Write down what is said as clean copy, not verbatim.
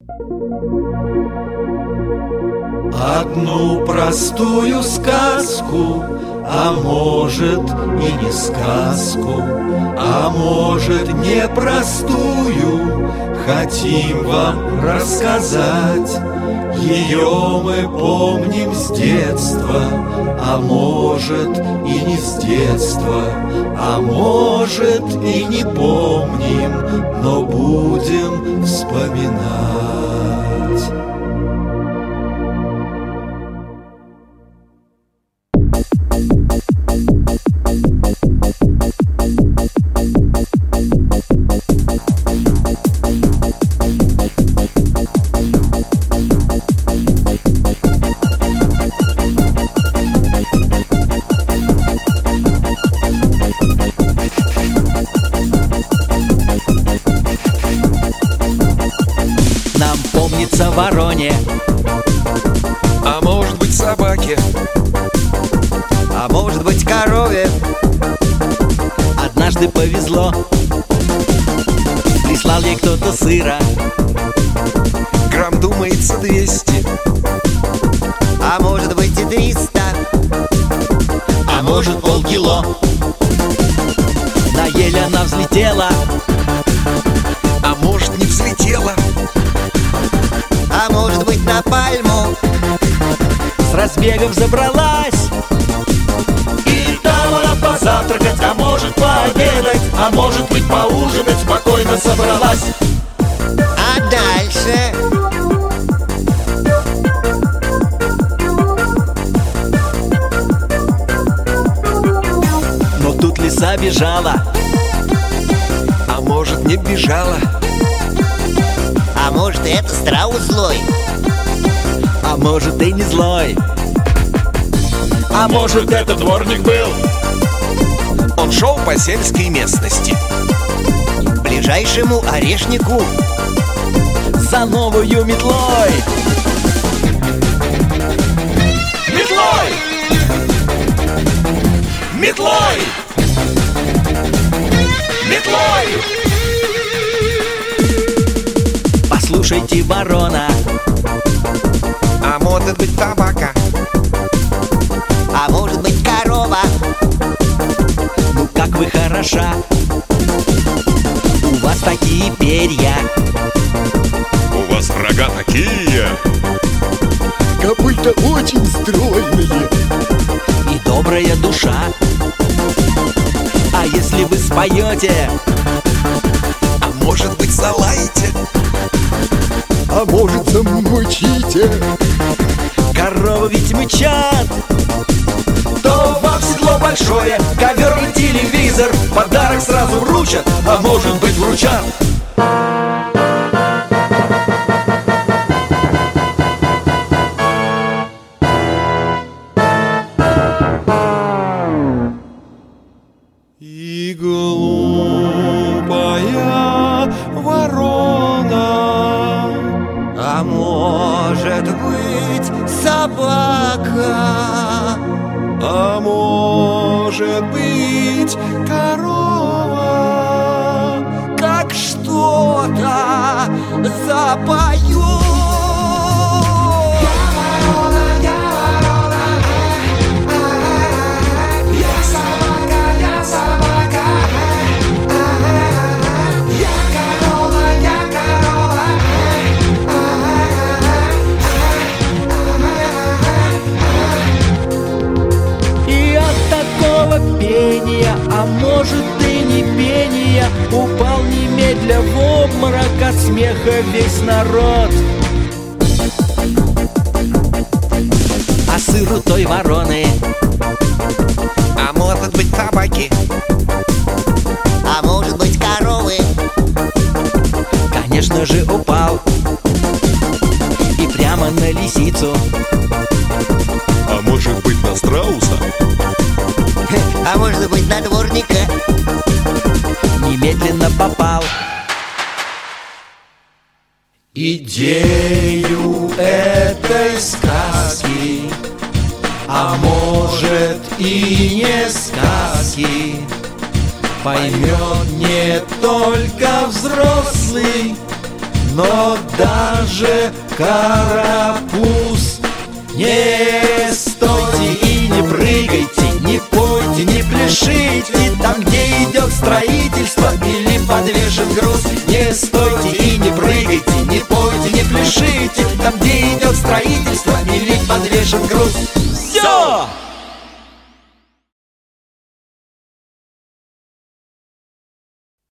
Одну простую сказку, а может и не сказку, а может непростую, хотим вам рассказать. Ее мы помним с детства, а может и не с детства, а может и не помним, но будем вспоминать. Вороне, а может быть собаке, а может быть корове. Однажды повезло, прислал ей кто-то сыра. Грамм, думается, 200, а может быть и 300, а может полкило. На ель она взлетела, а может не взлетела, а может быть на пальму с разбегов забралась. И там она позавтракать, а может пообедать, а может быть поужинать спокойно собралась. А дальше? Но тут лиса бежала, а может не бежала, а может это страус злой, а может и не злой, а может это дворник был. Он шел по сельской местности к ближайшему орешнику за новую метлой. Метлой! Метлой! Метлой! Послушайте, ворона, а может быть собака, а может быть корова. Ну как вы хороша, у вас такие перья, у вас рога такие, копыта очень стройные и добрая душа. А если вы споете, а может быть залаете, а может замучите, коровы ведь мычат, То вам седло большое, ковер или телевизор, подарок сразу вручат, а может быть вручат. И глупая ворона, а может быть собака, а может быть корова, как что-то запоет. Пения, а может и не пения, упал немедля в обморок от смеха весь народ. А сыр у той вороны, а может быть собаки, а может быть коровы, конечно же упал и прямо на лисицу, а может быть на страуса, а может быть на дворника, немедленно попал. Идею этой сказки, а может и не сказки, поймет не только взрослый, Но даже карапуз. Не стойте и не прыгайте, не пойте, не пляшите там, где идет строительство или подвешен груз. Не стойте и не прыгайте, не пойте, не пляшите там, где идет строительство или подвешен груз.